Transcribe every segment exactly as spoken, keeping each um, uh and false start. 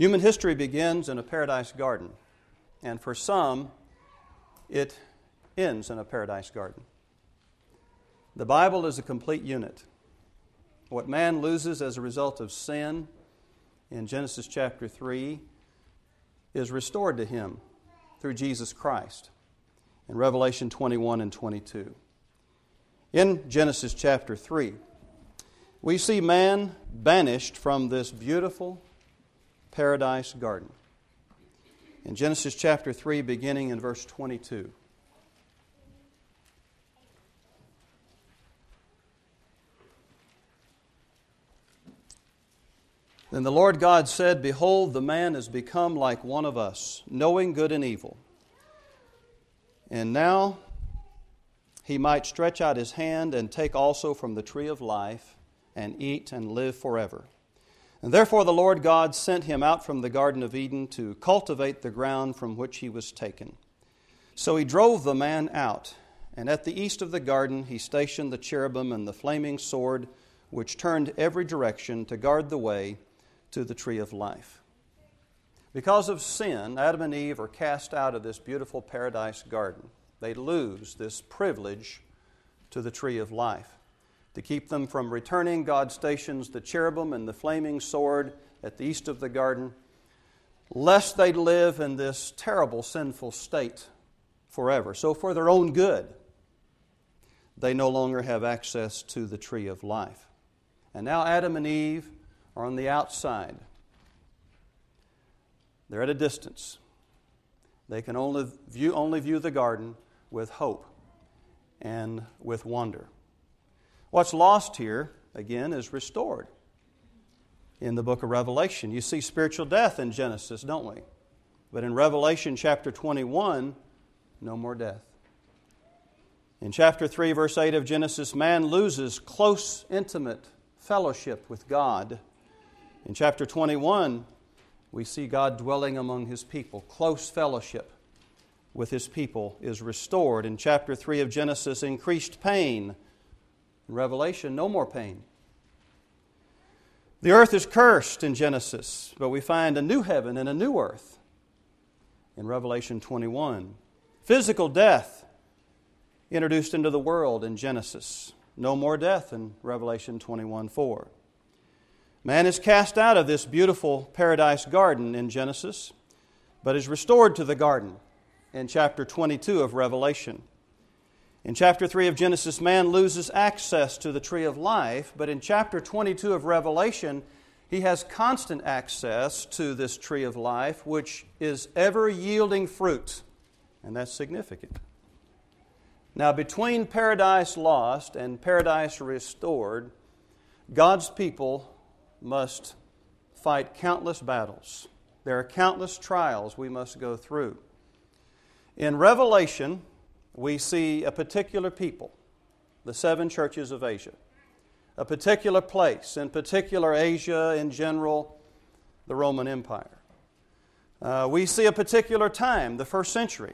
Human history begins in a paradise garden, and for some, it ends in a paradise garden. The Bible is a complete unit. What man loses as a result of sin in Genesis chapter three is restored to him through Jesus Christ in Revelation twenty-one and twenty-two. In Genesis chapter three, we see man banished from this beautiful paradise garden. In Genesis chapter three, beginning in verse twenty-two. Then the Lord God said, Behold, the man is become like one of us, knowing good and evil. And now he might stretch out his hand and take also from the tree of life and eat and live forever. And therefore the Lord God sent him out from the Garden of Eden to cultivate the ground from which he was taken. So he drove the man out, and at the east of the garden he stationed the cherubim and the flaming sword, which turned every direction to guard the way to the tree of life. Because of sin, Adam and Eve are cast out of this beautiful paradise garden. They lose this privilege to the tree of life. To keep them from returning, God stations the cherubim and the flaming sword at the east of the garden, lest they live in this terrible sinful state forever. So for their own good, they no longer have access to the tree of life. And now Adam and Eve are on the outside. They're at a distance. They can only view, only view the garden with hope and with wonder. What's lost here, again, is restored in the book of Revelation. You see spiritual death in Genesis, don't we? But in Revelation chapter twenty-one, no more death. In chapter three, verse eight of Genesis, man loses close, intimate fellowship with God. In chapter twenty-one, we see God dwelling among His people. Close fellowship with His people is restored. In chapter three of Genesis, increased pain. In Revelation, no more pain. The earth is cursed in Genesis, but we find a new heaven and a new earth in Revelation twenty-one. Physical death introduced into the world in Genesis. No more death in Revelation twenty-one four. Man is cast out of this beautiful paradise garden in Genesis, but is restored to the garden in chapter twenty-two of Revelation. In chapter three of Genesis, man loses access to the tree of life, but in chapter twenty-two of Revelation, he has constant access to this tree of life, which is ever yielding fruit, and that's significant. Now, between paradise lost and paradise restored, God's people must fight countless battles. There are countless trials we must go through. In Revelation, we see a particular people, the seven churches of Asia, a particular place, in particular Asia, in general, the Roman Empire. Uh, we see a particular time, the first century.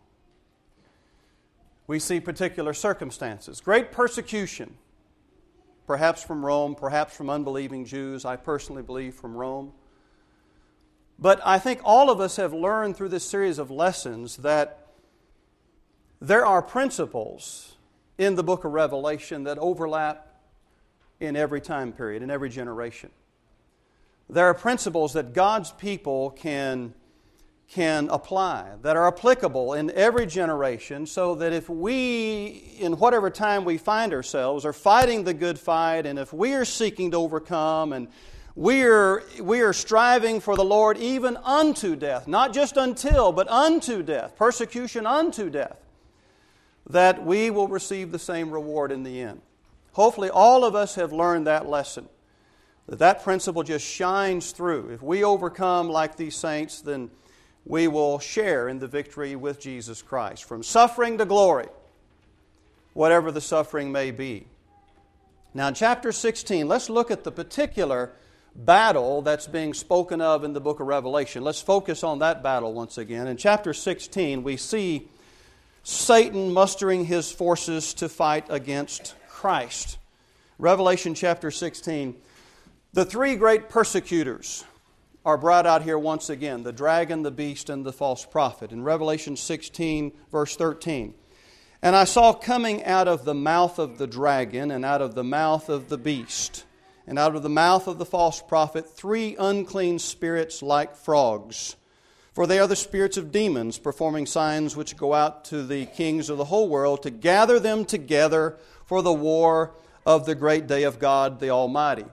We see particular circumstances, great persecution, perhaps from Rome, perhaps from unbelieving Jews. I personally believe from Rome. But I think all of us have learned through this series of lessons that there are principles in the book of Revelation that overlap in every time period, in every generation. There are principles that God's people can, can apply, that are applicable in every generation, so that if we, in whatever time we find ourselves, are fighting the good fight, and if we are seeking to overcome, and we are, we are striving for the Lord even unto death, not just until, but unto death, persecution unto death, that we will receive the same reward in the end. Hopefully all of us have learned that lesson, that that principle just shines through. If we overcome like these saints, then we will share in the victory with Jesus Christ, from suffering to glory, whatever the suffering may be. Now in chapter sixteen, let's look at the particular battle that's being spoken of in the book of Revelation. Let's focus on that battle once again. In chapter sixteen, we see Satan mustering his forces to fight against Christ. Revelation chapter sixteen. The three great persecutors are brought out here once again, the dragon, the beast, and the false prophet. In Revelation sixteen, verse thirteen, "And I saw coming out of the mouth of the dragon, and out of the mouth of the beast, and out of the mouth of the false prophet, three unclean spirits like frogs. For they are the spirits of demons, performing signs which go out to the kings of the whole world, to gather them together for the war of the great day of God the Almighty."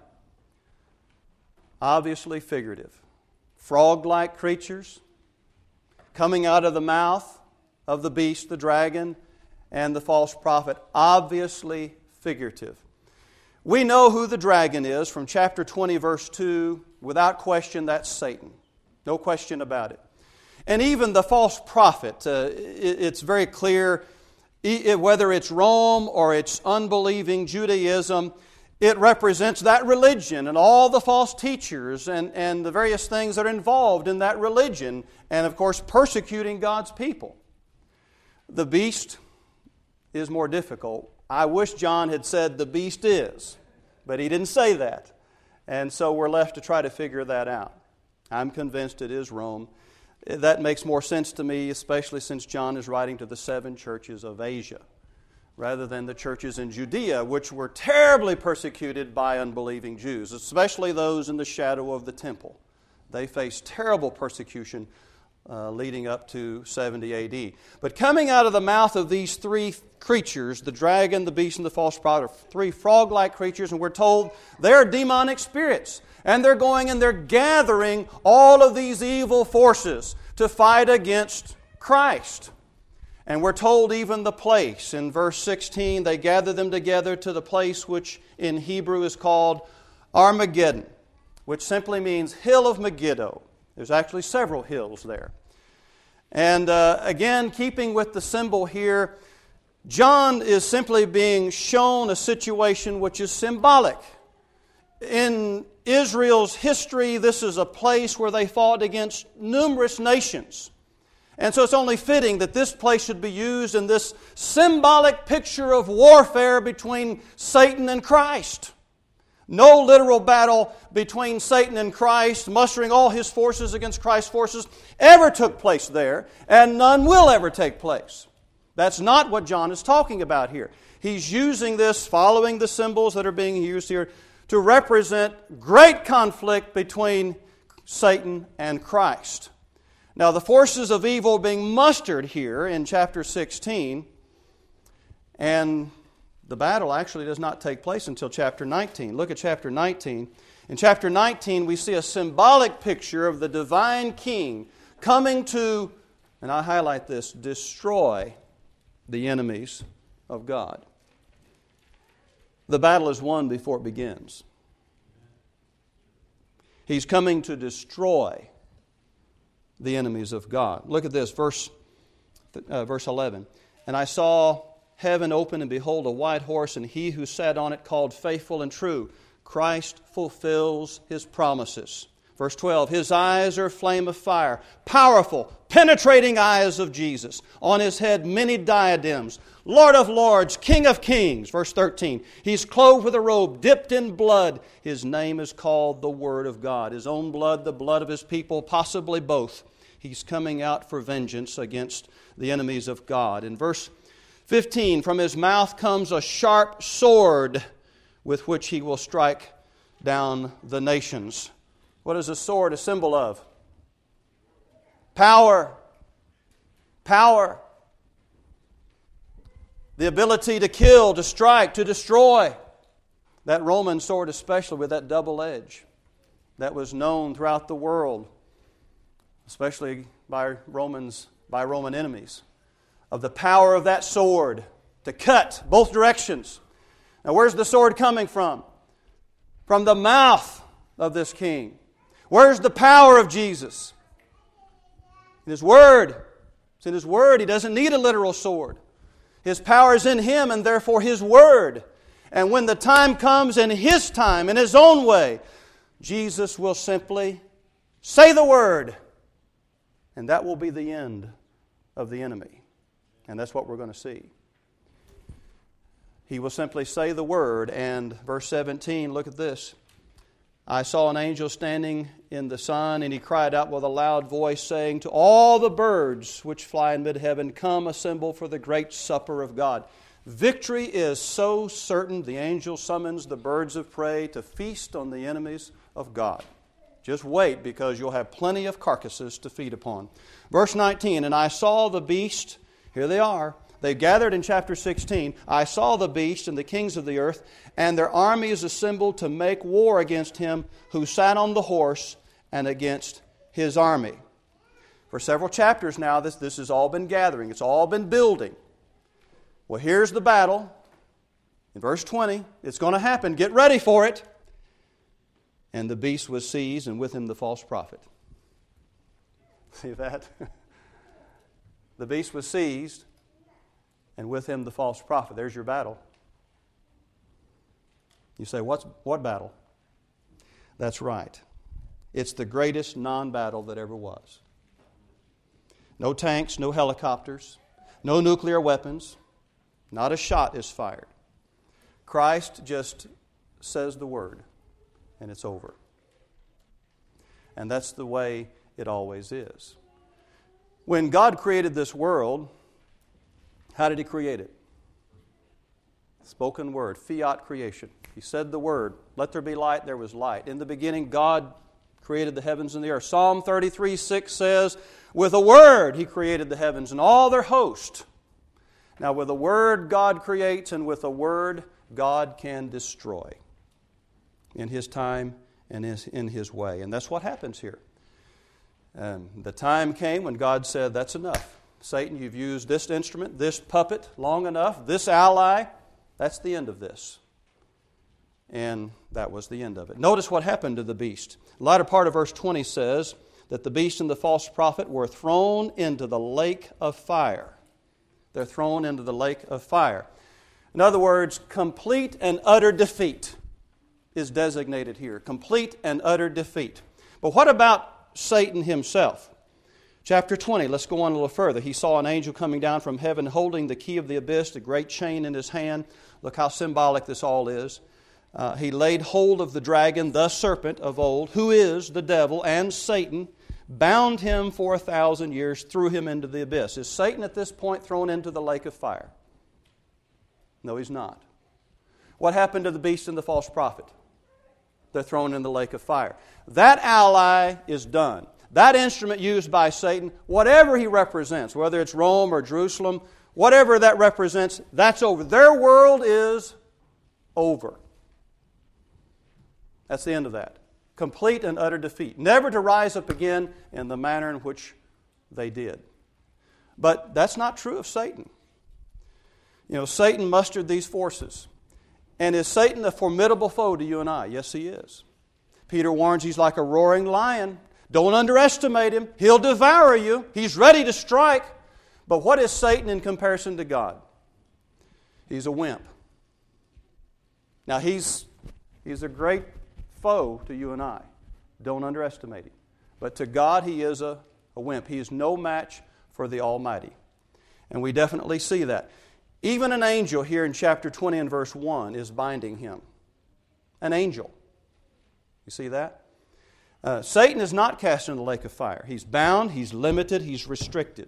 Obviously figurative. Frog-like creatures coming out of the mouth of the beast, the dragon, and the false prophet. Obviously figurative. We know who the dragon is from chapter twenty, verse two. Without question, that's Satan. No question about it. And even the false prophet, uh, it's very clear, whether it's Rome or it's unbelieving Judaism, it represents that religion and all the false teachers and, and the various things that are involved in that religion, and of course persecuting God's people. The beast is more difficult. I wish John had said the beast is, but he didn't say that. And so we're left to try to figure that out. I'm convinced it is Rome. That makes more sense to me, especially since John is writing to the seven churches of Asia, rather than the churches in Judea, which were terribly persecuted by unbelieving Jews, especially those in the shadow of the temple. They faced terrible persecution uh, leading up to seventy A D. But coming out of the mouth of these three creatures, the dragon, the beast, and the false prophet, are three frog-like creatures, and we're told they're demonic spirits. And they're going and they're gathering all of these evil forces to fight against Christ. And we're told even the place. In verse sixteen, they gather them together to the place which in Hebrew is called Armageddon, which simply means hill of Megiddo. There's actually several hills there. And uh, again, keeping with the symbol here, John is simply being shown a situation which is symbolic. In Israel's history, this is a place where they fought against numerous nations. And so it's only fitting that this place should be used in this symbolic picture of warfare between Satan and Christ. No literal battle between Satan and Christ, mustering all his forces against Christ's forces, ever took place there, and none will ever take place. That's not what John is talking about here. He's using this, following the symbols that are being used here, to represent great conflict between Satan and Christ. Now, the forces of evil being mustered here in chapter sixteen, and the battle actually does not take place until chapter nineteen. Look at chapter nineteen. In chapter nineteen, we see a symbolic picture of the divine king coming to, and I highlight this, destroy the enemies of God. The battle is won before it begins. He's coming to destroy the enemies of God. Look at this, verse, uh, verse eleven. "And I saw heaven open, and behold, a white horse, and he who sat on it called Faithful and True." Christ fulfills His promises. Verse twelve, "His eyes are a flame of fire, powerful, penetrating eyes of Jesus. On His head many diadems. Lord of lords, King of kings." Verse thirteen, "He's clothed with a robe dipped in blood. His name is called the Word of God." His own blood, the blood of His people, possibly both. He's coming out for vengeance against the enemies of God. In verse fifteen, "From His mouth comes a sharp sword with which He will strike down the nations." What is a sword a symbol of? Power. Power. The ability to kill, to strike, to destroy. That Roman sword especially with that double edge that was known throughout the world, especially by Romans, by Roman enemies, of the power of that sword to cut both directions. Now, where's the sword coming from? From the mouth of this king. Where's the power of Jesus? In His Word. It's in His Word. He doesn't need a literal sword. His power is in Him, and therefore His Word. And when the time comes, in His time, in His own way, Jesus will simply say the word, and that will be the end of the enemy. And that's what we're going to see. He will simply say the word, and verse seventeen, look at this. I saw an angel standing in the sun, and he cried out with a loud voice, saying, to all the birds which fly in mid-heaven, come assemble for the great supper of God. Victory is so certain, the angel summons the birds of prey to feast on the enemies of God. Just wait, because you'll have plenty of carcasses to feed upon. Verse nineteen, and I saw the beast, here they are, they gathered in chapter sixteen. I saw the beast and the kings of the earth, and their armies assembled to make war against him who sat on the horse and against his army. For several chapters now, this, this has all been gathering. It's all been building. Well, here's the battle. In verse twenty, it's going to happen. Get ready for it. And the beast was seized, and with him the false prophet. See that? The beast was seized, and with him the false prophet. There's your battle. You say, What's, what battle? That's right. It's the greatest non-battle that ever was. No tanks, no helicopters, no nuclear weapons. Not a shot is fired. Christ just says the word, and it's over. And that's the way it always is. When God created this world, how did He create it? Spoken word, fiat creation. He said the word, let there be light, there was light. In the beginning, God created the heavens and the earth. Psalm thirty-three six says, with a word He created the heavens and all their host. Now, with a word God creates, and with a word God can destroy in His time and in His way. And that's what happens here. Um, the time came when God said, that's enough. Satan, you've used this instrument, this puppet long enough, this ally. That's the end of this. And that was the end of it. Notice what happened to the beast. The latter part of verse twenty says that the beast and the false prophet were thrown into the lake of fire. They're thrown into the lake of fire. In other words, complete and utter defeat is designated here. Complete and utter defeat. But what about Satan himself? Chapter twenty, let's go on a little further. He saw an angel coming down from heaven holding the key of the abyss, a great chain in his hand. Look how symbolic this all is. Uh, he laid hold of the dragon, the serpent of old, who is the devil and Satan, bound him for a thousand years, threw him into the abyss. Is Satan at this point thrown into the lake of fire? No, he's not. What happened to the beast and the false prophet? They're thrown in the lake of fire. That ally is done. That instrument used by Satan, whatever he represents, whether it's Rome or Jerusalem, whatever that represents, that's over. Their world is over. That's the end of that. Complete and utter defeat. Never to rise up again in the manner in which they did. But that's not true of Satan. You know, Satan mustered these forces. And is Satan a formidable foe to you and I? Yes, he is. Peter warns he's like a roaring lion. Don't underestimate him. He'll devour you. He's ready to strike. But what is Satan in comparison to God? He's a wimp. Now, he's, he's a great foe to you and I. Don't underestimate him. But to God, he is a, a wimp. He is no match for the Almighty. And we definitely see that. Even an angel here in chapter twenty and verse one is binding him. An angel. You see that? Uh, Satan is not cast into the lake of fire. He's bound, he's limited, he's restricted.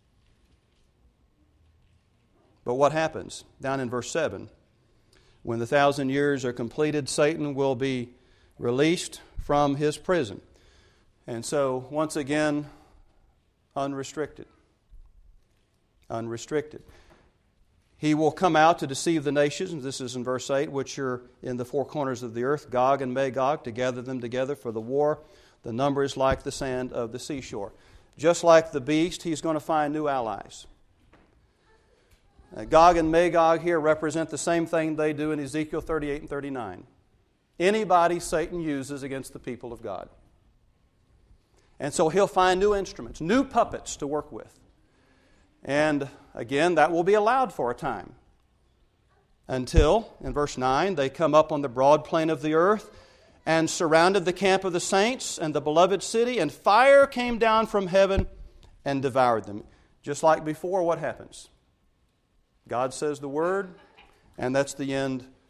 But what happens? Down in verse seven, when the thousand years are completed, Satan will be released from his prison. And so, once again, unrestricted. Unrestricted. He will come out to deceive the nations, this is in verse eight, which are in the four corners of the earth, Gog and Magog, to gather them together for the war. The number is like the sand of the seashore. Just like the beast, he's going to find new allies. Uh, Gog and Magog here represent the same thing they do in Ezekiel thirty-eight and thirty-nine. Anybody Satan uses against the people of God. And so he'll find new instruments, new puppets to work with. And again, that will be allowed for a time. Until, in verse nine, they come up on the broad plain of the earth and surrounded the camp of the saints and the beloved city, and fire came down from heaven and devoured them. Just like before, what happens? God says the word, and that's the end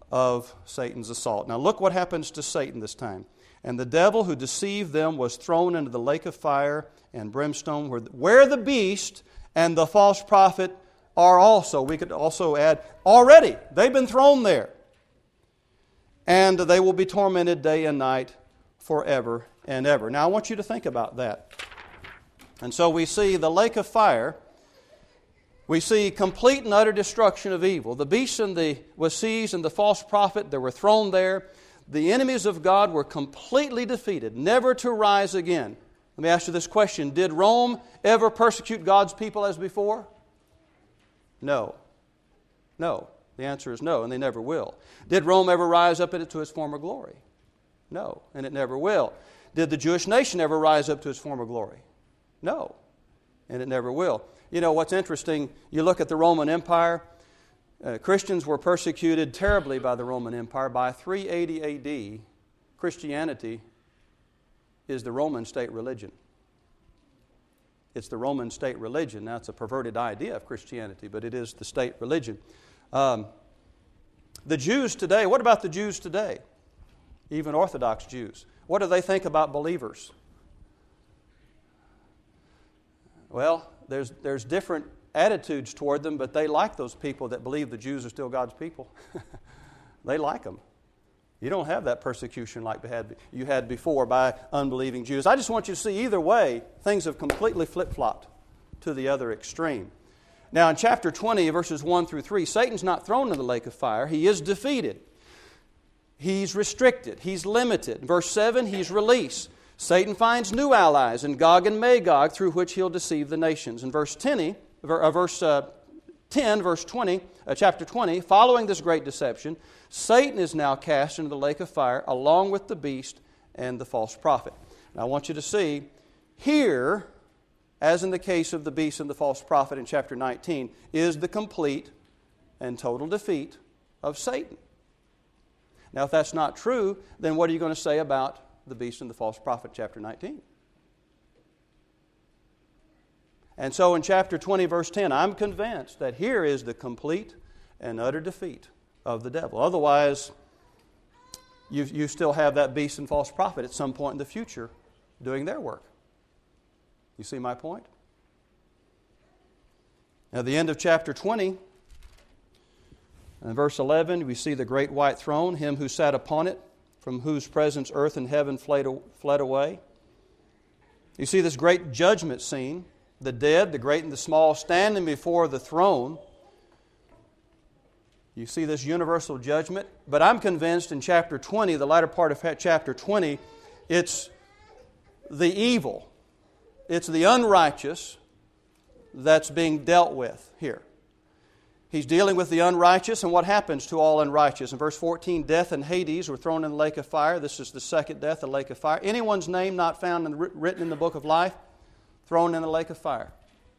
of Satan's assault. Now look what happens to Satan this time. And the devil who deceived them was thrown into the lake of fire and brimstone, where, where the beast and the false prophet are also. We could also add, already, they've been thrown there. And they will be tormented day and night forever and ever. Now I want you to think about that. And so we see the lake of fire. We see complete and utter destruction of evil. The beast and the was seized and the false prophet, they were thrown there. The enemies of God were completely defeated, never to rise again. Let me ask you this question. Did Rome ever persecute God's people as before? No. No. The answer is no, and they never will. Did Rome ever rise up to its former glory? No, and it never will. Did the Jewish nation ever rise up to its former glory? No, and it never will. You know, what's interesting, you look at the Roman Empire, uh, Christians were persecuted terribly by the Roman Empire. By three eighty A D, Christianity is the Roman state religion. It's the Roman state religion. Now, it's a perverted idea of Christianity, but it is the state religion. Um, the Jews today, what about the Jews today? Even Orthodox Jews. What do they think about believers? Well, there's there's different attitudes toward them, but they like those people that believe the Jews are still God's people. They like them. You don't have that persecution like you had before by unbelieving Jews. I just want you to see either way, things have completely flip-flopped to the other extreme. Now in chapter twenty, verses one through three, Satan's not thrown in the lake of fire. He is defeated. He's restricted. He's limited. Verse seven, he's released. Satan finds new allies in Gog and Magog through which he'll deceive the nations. In verse ten, uh, verse uh, ten, verse twenty, uh, chapter twenty, following this great deception, Satan is now cast into the lake of fire along with the beast and the false prophet. Now I want you to see here, as in the case of the beast and the false prophet in chapter nineteen, is the complete and total defeat of Satan. Now if that's not true, then what are you going to say about the beast and the false prophet, chapter nineteen? And so in chapter twenty, verse ten, I'm convinced that here is the complete and utter defeat of the devil. Otherwise, you, you still have that beast and false prophet at some point in the future doing their work. You see my point? At the end of chapter twenty, in verse eleven, we see the great white throne, him who sat upon it, from whose presence earth and heaven fled away. You see this great judgment scene, the dead, the great and the small, standing before the throne. You see this universal judgment. But I'm convinced in chapter twenty, the latter part of chapter twenty, it's the evil, it's the unrighteous that's being dealt with here. He's dealing with the unrighteous, and what happens to all unrighteous? In verse fourteen, death and Hades were thrown in the lake of fire. This is the second death, the lake of fire. Anyone's name not found and written in the book of life, thrown in the lake of fire.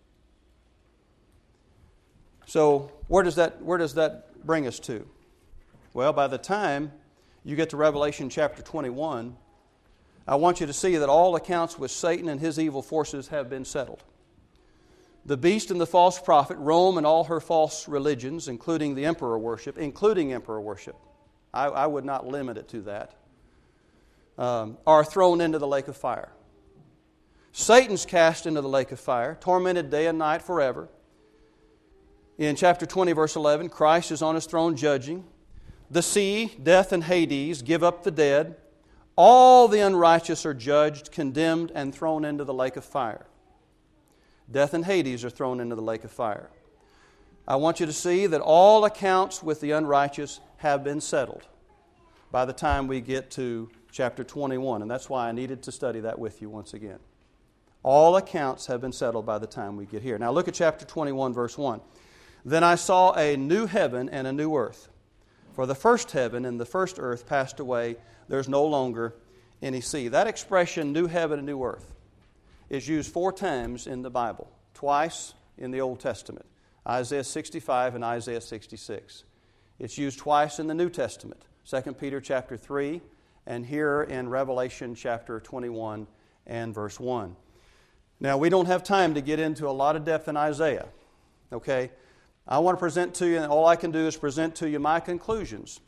So where does that, where does that bring us to? Well, by the time you get to Revelation chapter twenty-one, I want you to see that all accounts with Satan and his evil forces have been settled. The beast and the false prophet, Rome and all her false religions, including the emperor worship, including emperor worship, I, I would not limit it to that, um, are thrown into the lake of fire. Satan's cast into the lake of fire, tormented day and night forever. In chapter twenty, verse eleven, Christ is on his throne judging. The sea, death, and Hades give up the dead. All the unrighteous are judged, condemned, and thrown into the lake of fire. Death and Hades are thrown into the lake of fire. I want you to see that all accounts with the unrighteous have been settled by the time we get to chapter twenty-one. And that's why I needed to study that with you once again. All accounts have been settled by the time we get here. Now look at chapter twenty-one, verse one. Then I saw a new heaven and a new earth. For the first heaven and the first earth passed away. There's no longer any sea. That expression, new heaven and new earth, is used four times in the Bible, twice in the Old Testament, Isaiah sixty-five and Isaiah sixty-six. It's used twice in the New Testament, Second Peter chapter three, and here in Revelation chapter twenty-one and verse one. Now, we don't have time to get into a lot of depth in Isaiah, okay? I want to present to you, and all I can do is present to you my conclusions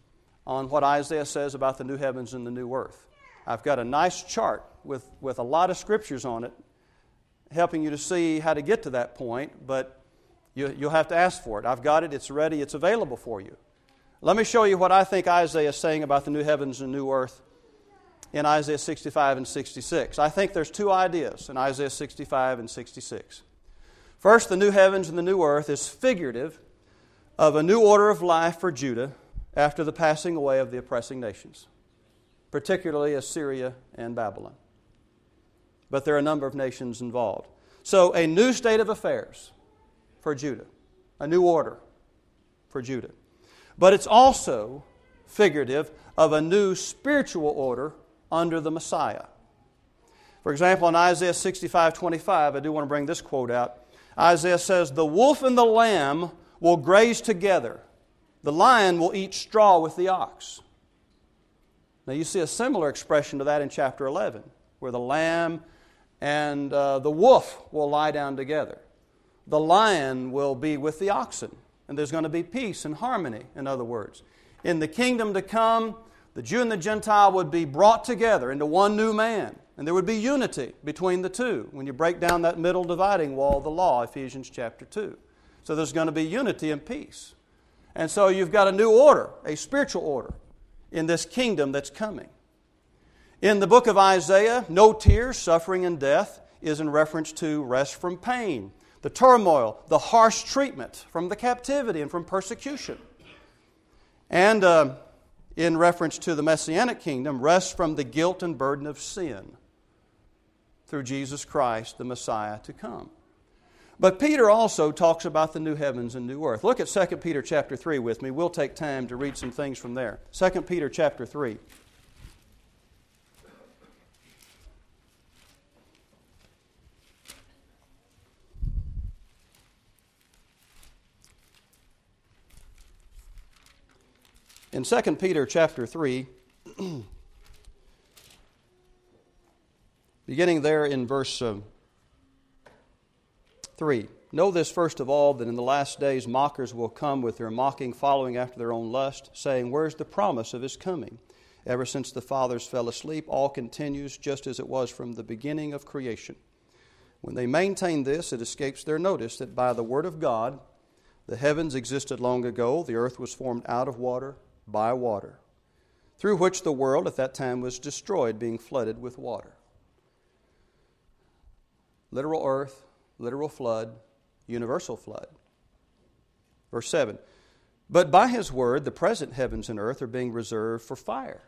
on what Isaiah says about the new heavens and the new earth. I've got a nice chart with, with a lot of scriptures on it, helping you to see how to get to that point, but you, you'll have to ask for it. I've got it, it's ready, it's available for you. Let me show you what I think Isaiah is saying about the new heavens and new earth in Isaiah sixty-five and sixty-six. I think there's two ideas in Isaiah sixty-five and sixty-six. First, the new heavens and the new earth is figurative of a new order of life for Judah after the passing away of the oppressing nations, particularly Assyria and Babylon. But there are a number of nations involved. So a new state of affairs for Judah, a new order for Judah. But it's also figurative of a new spiritual order under the Messiah. For example, in Isaiah sixty-five twenty-five, I do want to bring this quote out. Isaiah says, "The wolf and the lamb will graze together. The lion will eat straw with the ox." Now you see a similar expression to that in chapter eleven, where the lamb and uh, the wolf will lie down together. The lion will be with the oxen, and there's going to be peace and harmony, in other words. In the kingdom to come, the Jew and the Gentile would be brought together into one new man, and there would be unity between the two when you break down that middle dividing wall of the law, Ephesians chapter two. So there's going to be unity and peace. And so you've got a new order, a spiritual order, in this kingdom that's coming. In the book of Isaiah, no tears, suffering, and death is in reference to rest from pain, the turmoil, the harsh treatment from the captivity and from persecution. And uh, in reference to the Messianic kingdom, rest from the guilt and burden of sin through Jesus Christ, the Messiah, to come. But Peter also talks about the new heavens and new earth. Look at Second Peter chapter three with me. We'll take time to read some things from there. Second Peter chapter three. In Second Peter chapter three, beginning there in verse uh, three, "Know this first of all, that in the last days mockers will come with their mocking, following after their own lust, saying, 'Where's the promise of His coming?' Ever since the fathers fell asleep, all continues just as it was from the beginning of creation. When they maintain this, it escapes their notice that by the word of God the heavens existed long ago, the earth was formed out of water, by water, through which the world at that time was destroyed, being flooded with water." Literal earth, literal flood, universal flood. Verse seven, "But by His word the present heavens and earth are being reserved for fire."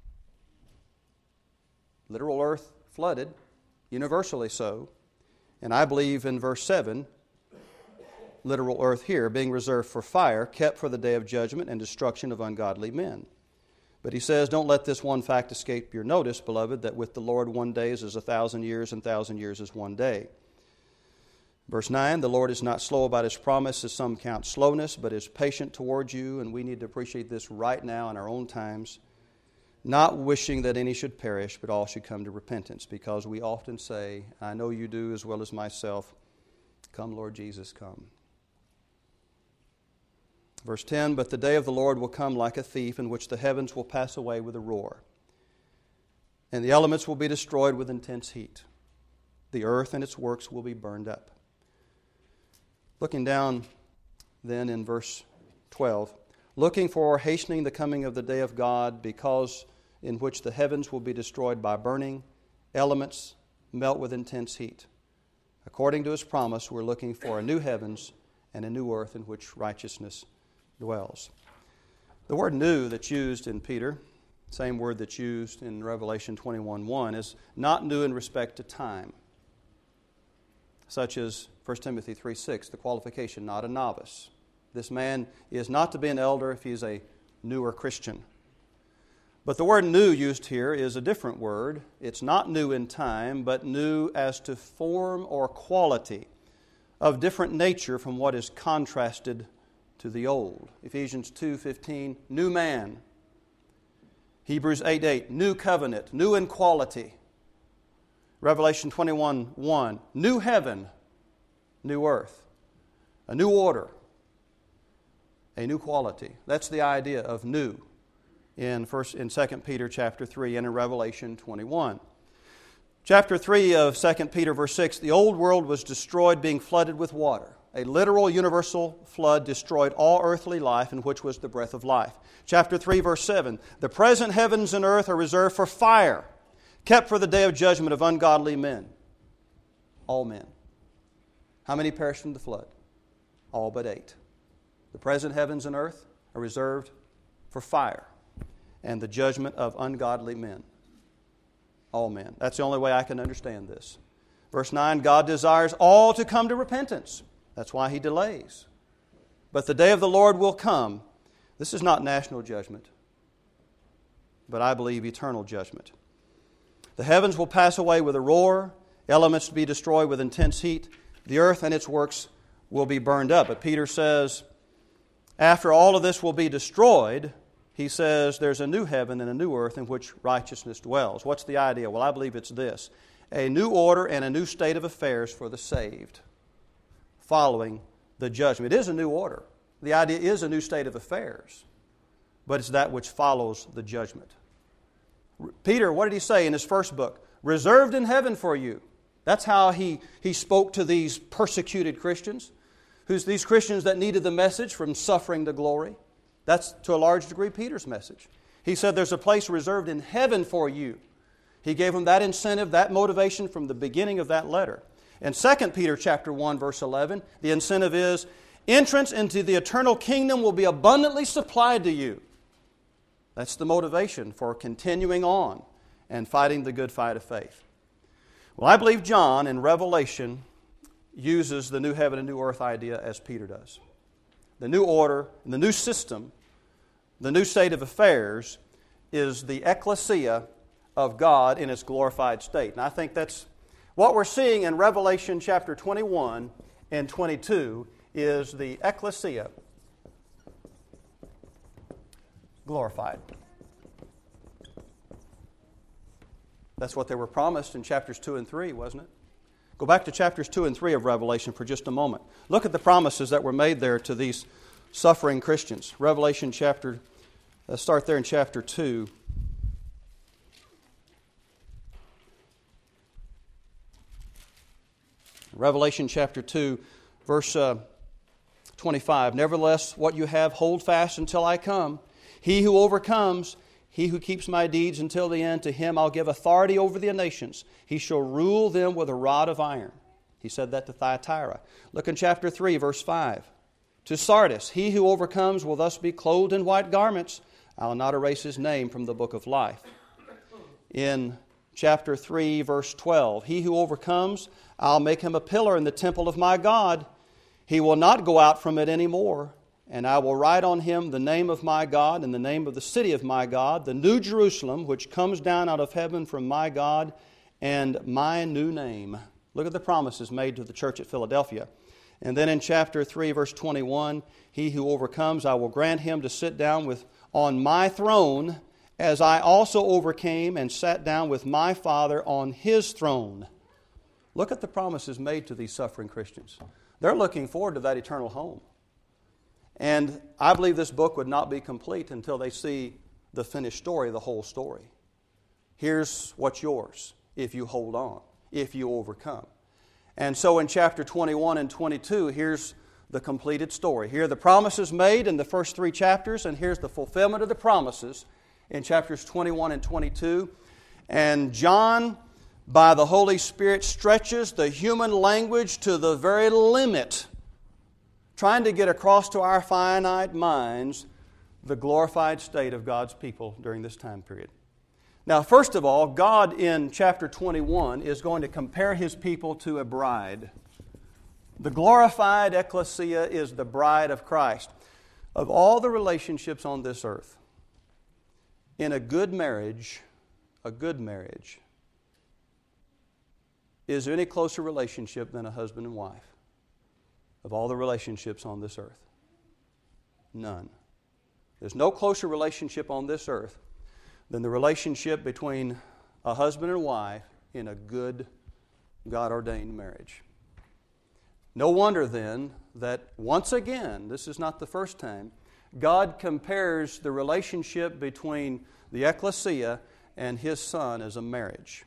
Literal earth flooded, universally so. And I believe in verse seven, literal earth here, being reserved for fire, kept for the day of judgment and destruction of ungodly men. But he says, don't let this one fact escape your notice, beloved, that with the Lord one day is as a thousand years, and thousand years is one day. Verse nine, "The Lord is not slow about His promise, as some count slowness, but is patient towards you," and we need to appreciate this right now in our own times, "not wishing that any should perish, but all should come to repentance," because we often say, I know you do as well as myself, "Come, Lord Jesus, come." Verse ten, "But the day of the Lord will come like a thief, in which the heavens will pass away with a roar, and the elements will be destroyed with intense heat. The earth and its works will be burned up." Looking down then in verse twelve, "Looking for hastening the coming of the day of God, because in which the heavens will be destroyed by burning, elements melt with intense heat. According to His promise, we're looking for a new heavens and a new earth in which righteousness dwells." The word "new" that's used in Peter, same word that's used in Revelation twenty-one one, is not new in respect to time, such as First Timothy three six, the qualification, not a novice. This man is not to be an elder if he's a newer Christian. But the word "new" used here is a different word. It's not new in time, but new as to form or quality, of different nature from what is contrasted to the old. Ephesians two fifteen, new man. Hebrews eight eight, new covenant, new in quality. Revelation twenty-one one, new heaven, new earth. A new order, a new quality. That's the idea of new in first in Second Peter chapter three and in Revelation twenty-one. Chapter three of Second Peter verse six, the old world was destroyed, being flooded with water. A literal universal flood destroyed all earthly life, in which was the breath of life. Chapter three verse seven, the present heavens and earth are reserved for fire, kept for the day of judgment of ungodly men. All men. How many perished in the flood? All but eight. The present heavens and earth are reserved for fire and the judgment of ungodly men. All men. That's the only way I can understand this. Verse nine, God desires all to come to repentance. That's why He delays. But the day of the Lord will come. This is not national judgment, but I believe eternal judgment. The heavens will pass away with a roar, elements to be destroyed with intense heat. The earth and its works will be burned up. But Peter says, after all of this will be destroyed, he says there's a new heaven and a new earth in which righteousness dwells. What's the idea? Well, I believe it's this. A new order and a new state of affairs for the saved following the judgment. It is a new order. The idea is a new state of affairs, but it's that which follows the judgment. Peter, what did he say in his first book? Reserved in heaven for you. That's how he, he spoke to these persecuted Christians, who's these Christians that needed the message from suffering to glory. That's to a large degree Peter's message. He said there's a place reserved in heaven for you. He gave them that incentive, that motivation from the beginning of that letter. In Second Peter chapter one, verse eleven, the incentive is, entrance into the eternal kingdom will be abundantly supplied to you. That's the motivation for continuing on and fighting the good fight of faith. Well, I believe John in Revelation uses the new heaven and new earth idea as Peter does. The new order, the new system, the new state of affairs is the ecclesia of God in its glorified state. And I think that's what we're seeing in Revelation chapter twenty-one and twenty-two is the ecclesia glorified. That's what they were promised in chapters two and three, wasn't it? Go back to chapters two and three of Revelation for just a moment. Look at the promises that were made there to these suffering Christians. Revelation chapter, let's start there in chapter two. Revelation chapter two, verse uh, twenty-five. Nevertheless, what you have, hold fast until I come. He who overcomes, he who keeps my deeds until the end, to him I'll give authority over the nations. He shall rule them with a rod of iron. He said that to Thyatira. Look in chapter three, verse five. To Sardis, he who overcomes will thus be clothed in white garments. I'll not erase his name from the book of life. In chapter three, verse twelve, he who overcomes, I'll make him a pillar in the temple of my God. He will not go out from it any more. And I will write on him the name of my God and the name of the city of my God, the new Jerusalem, which comes down out of heaven from my God, and my new name. Look at the promises made to the church at Philadelphia. And then in chapter three, verse twenty-one, he who overcomes, I will grant him to sit down with on my throne, as I also overcame and sat down with my Father on his throne. Look at the promises made to these suffering Christians. They're looking forward to that eternal home. And I believe this book would not be complete until they see the finished story, the whole story. Here's what's yours if you hold on, if you overcome. And so in chapter twenty-one and twenty-two, here's the completed story. Here are the promises made in the first three chapters, and here's the fulfillment of the promises in chapters twenty-one and twenty-two. And John, by the Holy Spirit, stretches the human language to the very limit, trying to get across to our finite minds the glorified state of God's people during this time period. Now, first of all, God in chapter twenty-one is going to compare His people to a bride. The glorified ecclesia is the bride of Christ. Of all the relationships on this earth, in a good marriage, a good marriage, is there any closer relationship than a husband and wife? Of all the relationships on this earth? None. There's no closer relationship on this earth than the relationship between a husband and wife in a good, God-ordained marriage. No wonder then that once again, this is not the first time, God compares the relationship between the ecclesia and His Son as a marriage.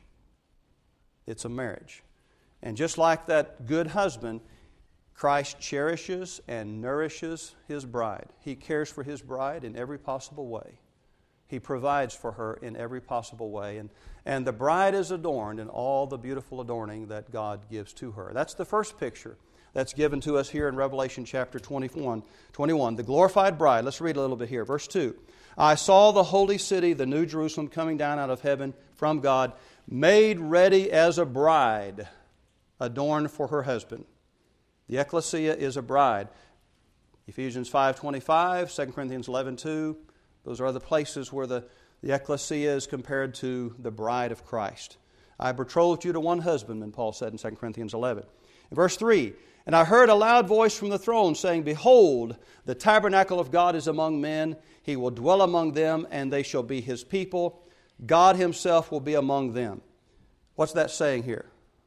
It's a marriage. And just like that good husband, Christ cherishes and nourishes His bride. He cares for His bride in every possible way. He provides for her in every possible way. And, and the bride is adorned in all the beautiful adorning that God gives to her. That's the first picture that's given to us here in Revelation chapter twenty-one. twenty-one. The glorified bride. Let's read a little bit here. Verse two. I saw the holy city, the new Jerusalem, coming down out of heaven from God, made ready as a bride, adorned for her husband. The ecclesia is a bride. Ephesians five twenty-five, Second Corinthians eleven two. Those are other places where the, the ecclesia is compared to the bride of Christ. I betrothed you to one husbandman, Paul said in Second Corinthians eleven. In verse three, and I heard a loud voice from the throne saying, Behold, the tabernacle of God is among men. He will dwell among them, and they shall be His people. God Himself will be among them. What's that saying here?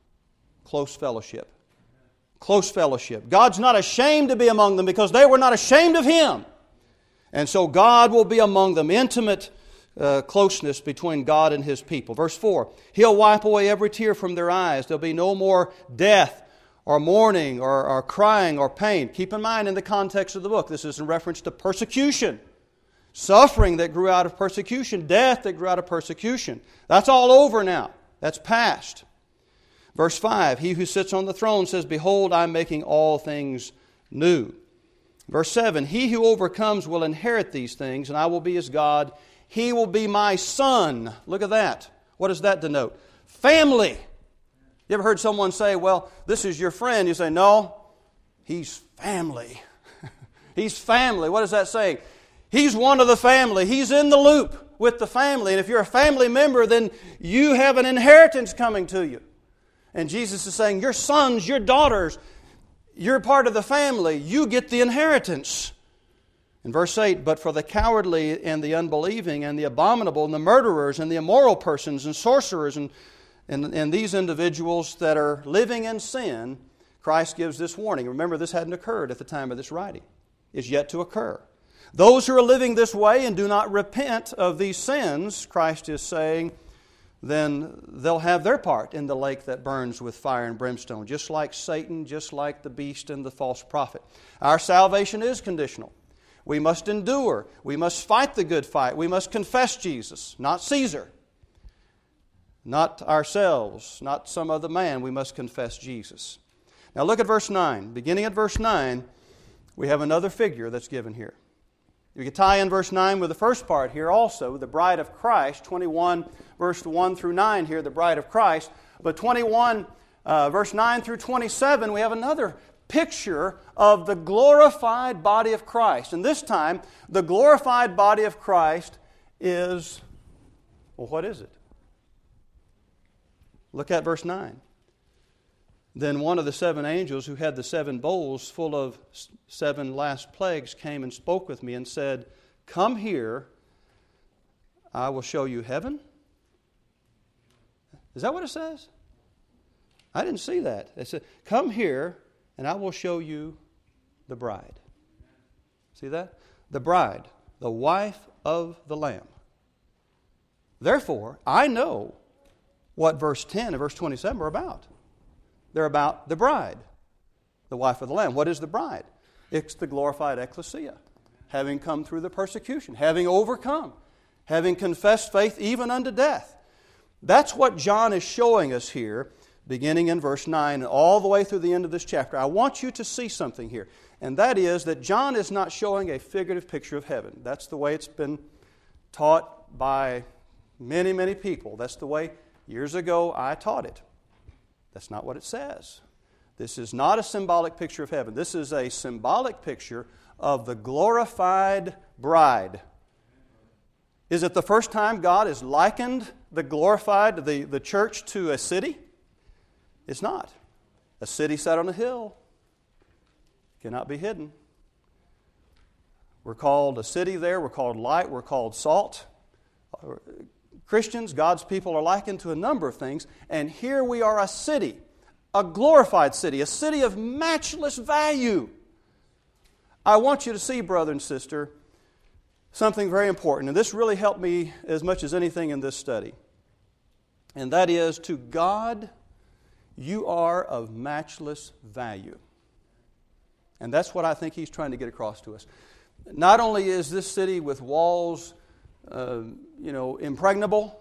Close fellowship. Close fellowship. God's not ashamed to be among them because they were not ashamed of Him. And so God will be among them. Intimate uh, closeness between God and His people. Verse four, He'll wipe away every tear from their eyes. There'll be no more death or mourning or, or crying or pain. Keep in mind in the context of the book, this is in reference to persecution. Suffering that grew out of persecution. Death that grew out of persecution. That's all over now. That's past. Verse five, He who sits on the throne says, Behold, I'm making all things new. Verse seven, He who overcomes will inherit these things, and I will be his God. He will be my son. Look at that. What does that denote? Family. You ever heard someone say, well, this is your friend? You say, no, he's family. He's family. What is that saying? He's one of the family. He's in the loop with the family. And if you're a family member, then you have an inheritance coming to you. And Jesus is saying, your sons, your daughters, you're part of the family. You get the inheritance. In verse eight, but for the cowardly and the unbelieving and the abominable and the murderers and the immoral persons and sorcerers and, and, and these individuals that are living in sin, Christ gives this warning. Remember, this hadn't occurred at the time of this writing. It's yet to occur. Those who are living this way and do not repent of these sins, Christ is saying, then they'll have their part in the lake that burns with fire and brimstone, just like Satan, just like the beast and the false prophet. Our salvation is conditional. We must endure. We must fight the good fight. We must confess Jesus, not Caesar, not ourselves, not some other man. We must confess Jesus. Now look at verse nine. Beginning at verse nine, we have another figure that's given here. You can tie in verse nine with the first part here also, the bride of Christ, twenty-one verse one through nine here, the bride of Christ. But twenty-one uh, verse nine through twenty-seven, we have another picture of the glorified body of Christ. And this time, the glorified body of Christ is, well, what is it? Look at verse nine. Then one of the seven angels who had the seven bowls full of seven last plagues came and spoke with me and said, Come here, I will show you heaven. Is that what it says? I didn't see that. It said, Come here, and I will show you the bride. See that? The bride, the wife of the Lamb. Therefore, I know what verse ten and verse twenty-seven are about. They're about the bride, the wife of the Lamb. What is the bride? It's the glorified ecclesia, having come through the persecution, having overcome, having confessed faith even unto death. That's what John is showing us here, beginning in verse nine and all the way through the end of this chapter. I want you to see something here, and that is that John is not showing a figurative picture of heaven. That's the way it's been taught by many, many people. That's the way years ago I taught it. That's not what it says. This is not a symbolic picture of heaven. This is a symbolic picture of the glorified bride. Is it the first time God has likened the glorified, the, the church to a city? It's not. A city set on a hill cannot be hidden. We're called a city there. We're called light. We're called salt. Christians, God's people, are likened to a number of things, and here we are a city, a glorified city, a city of matchless value. I want you to see, brother and sister, something very important, and this really helped me as much as anything in this study. And that is, to God, you are of matchless value. And that's what I think He's trying to get across to us. Not only is this city with walls, uh, you know, impregnable,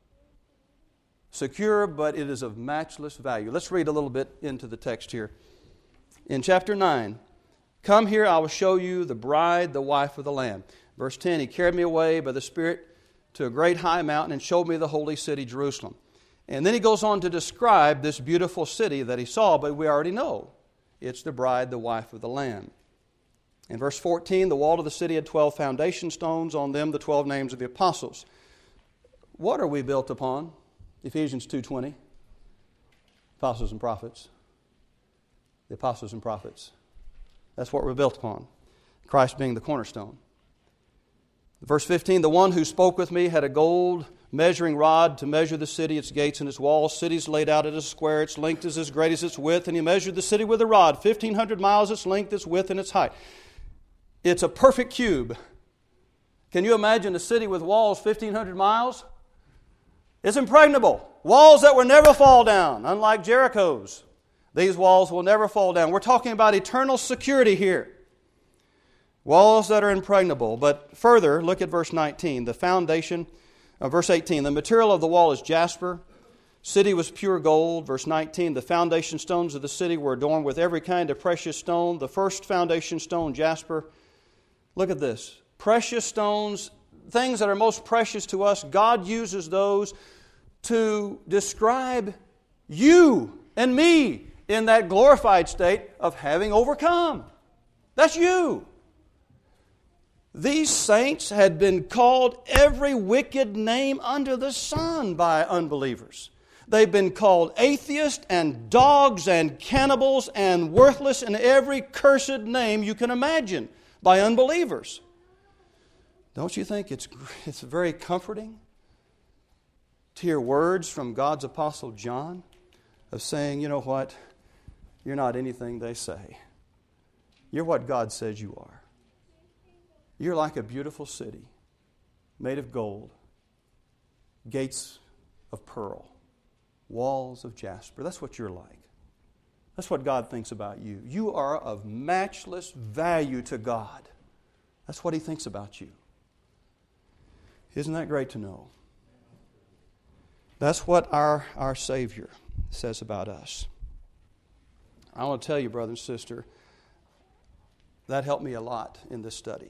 secure, but it is of matchless value. Let's read a little bit into the text here. In chapter nine, come here, I will show you the bride, the wife of the Lamb. Verse ten, He carried me away by the Spirit to a great high mountain and showed me the holy city, Jerusalem. And then He goes on to describe this beautiful city that He saw, but we already know. It's the bride, the wife of the Lamb. In verse fourteen, the wall of the city had twelve foundation stones, on them the twelve names of the apostles. What are we built upon? Ephesians two twenty. Apostles and prophets. The apostles and prophets. That's what we're built upon. Christ being the cornerstone. Verse fifteen, the one who spoke with me had a gold measuring rod to measure the city, its gates and its walls. Cities laid out at a square. Its length is as great as its width. And he measured the city with a rod, fifteen hundred miles its length, its width, and its height. It's a perfect cube. Can you imagine a city with walls fifteen hundred miles? It's impregnable. Walls that will never fall down, unlike Jericho's. These walls will never fall down. We're talking about eternal security here. Walls that are impregnable. But further, look at verse nineteen. The foundation, uh, verse eighteen. The material of the wall is jasper. City was pure gold. Verse nineteen. The foundation stones of the city were adorned with every kind of precious stone. The first foundation stone, jasper. Look at this. Precious stones, things that are most precious to us, God uses those to describe you and me in that glorified state of having overcome. That's you. These saints had been called every wicked name under the sun by unbelievers. They've been called atheists and dogs and cannibals and worthless in every cursed name you can imagine by unbelievers. Don't you think it's, it's very comforting to hear words from God's Apostle John of saying, you know what, you're not anything they say. You're what God says you are. You're like a beautiful city made of gold, gates of pearl, walls of jasper. That's what you're like. That's what God thinks about you. You are of matchless value to God. That's what He thinks about you. Isn't that great to know? That's what our, our Savior says about us. I want to tell you, brother and sister, that helped me a lot in this study.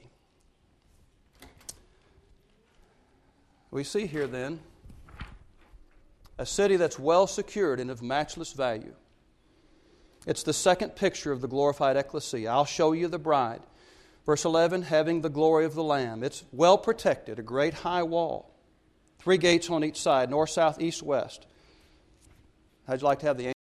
We see here then a city that's well secured and of matchless value. It's the second picture of the glorified ecclesia. I'll show you the bride. Verse eleven, having the glory of the Lamb. It's well protected, a great high wall. Three gates on each side, north, south, east, west. How'd you like to have the